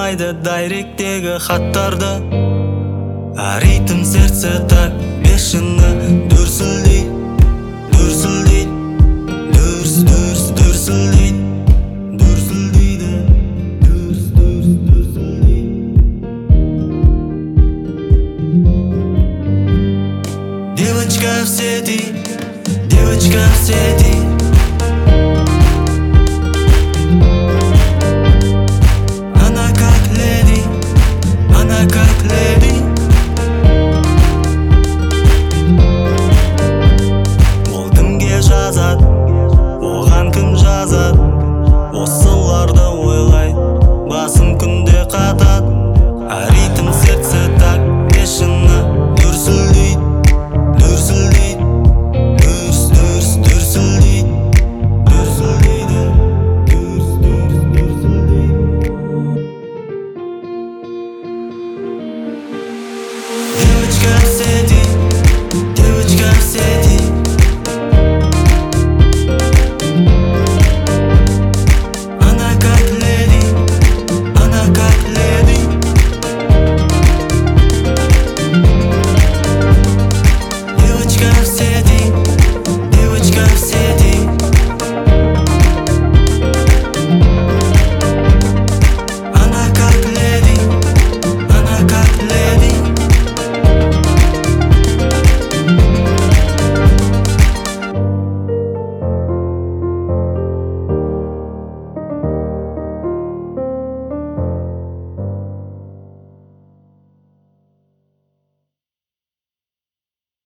окумайды дайректегі хаттарды. А ритм сердце так бешено дүрсілдейді, дүрсілдейді, дүрсілдейді, дүрсілдейді, дүрсілдейді. Девочка в сети, девочка в сети. Она как леди. Ол кімге жазады, оған кім жазады? Осыларды ойлай, басым күнде қатады. А ритм сердце так бешено дүрсілдейді, дүрсілдейді, дүрсілдейді, дүрсілдейді, дүрсілдейді. Девочка в сети, девочка в сети. Она как леди, она как леди. Девочка в сети.